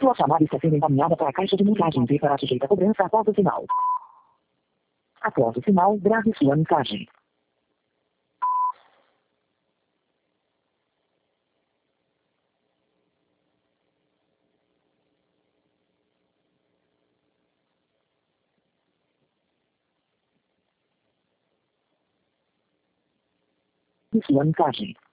Sua chamada está sendo encaminhada para a caixa de mensagens e será sujeita a cobrança após o sinal. Após o sinal, grave sua mensagem. Sua mensagem.